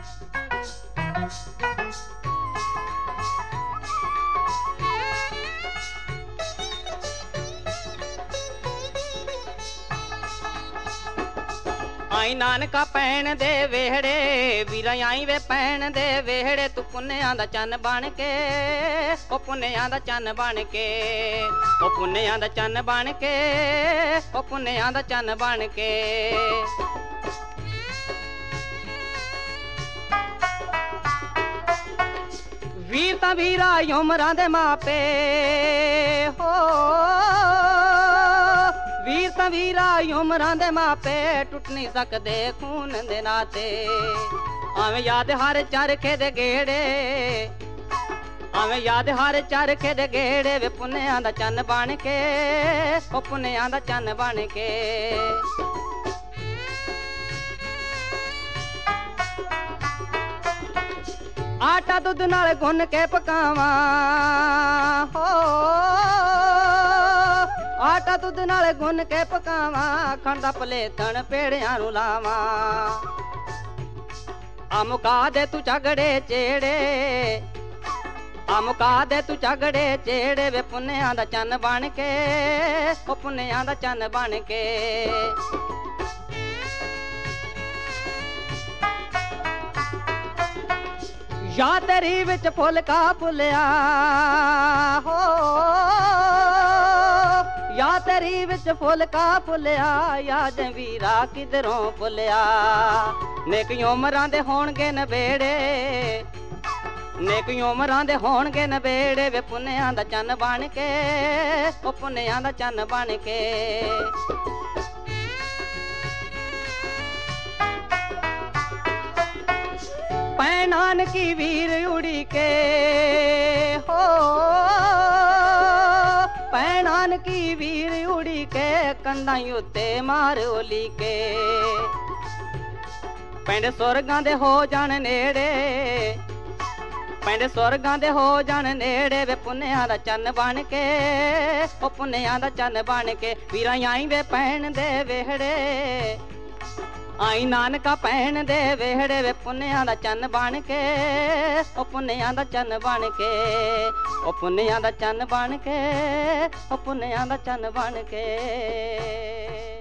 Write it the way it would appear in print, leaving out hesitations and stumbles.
आई नानका पैण दे वेहड़े वीरा आई वे पैण दे वेहड़े तू पुन्नेयां दा चन्न बन के ओ पुन्नेयां दा चन्न बन के ओ पुन्नेयां दा चन्न बन के ओ पुन्नेयां दा चन्न बन के वीर तां वीरा उमरां दे मापे हो वीर तां वीरा उमरां दे मापे टुट नहीं सकदे खून दे नाते आवें याद हर चरखे दे गेड़े आवें याद हर चरखे दे गेड़े वे पुन्नेयां दा चन्न बन के ओ पुन्नेयां दा चन्न बन के आटा दुध नाल गुन के पकावां हो आटा दुध नाल गुन के पकावां खंडा पलेथण पेड़ियां नूं लावां आ मुका दे तू झगड़े चेड़े आ मुका दे तू झगड़े चेड़े वे पुन्नेयां दा चन्न बन के ओ पुन्नेयां दा चन्न बन के या तेरी विच फुलका फुलिया हो या तेरी विच फुलका फुलिया या जवीरा किधरों फुलिया नेक उमरां दे होणगे नबेड़े नेक उमरां दे होणगे नबेड़े वे पुन्नेयां दा चन्न बन के ओ पुन्नेयां दा चन्न बन के पैणान की वीर उड़ी के हो पैणान की वीर उड़ी के कंधां उत्ते मार ओली के पिंड सुरगां दे हो जाण नेड़े पिंड सुरगां दे हो जाण नेड़े वे पुन्नेयां दा चन्न बन के ओ पुन्नेयां दा चन्न बन के वीरा आई वे पैण दे वेहड़े आई नानका पैण दे वेहड़े वे पुन्नेयां दा चन्न बन के ओ पुन्नेयां दा चन्न बन के ओ पुन्नेयां दा चन्न बन के ओ पुन्नेयां दा चन्न बन के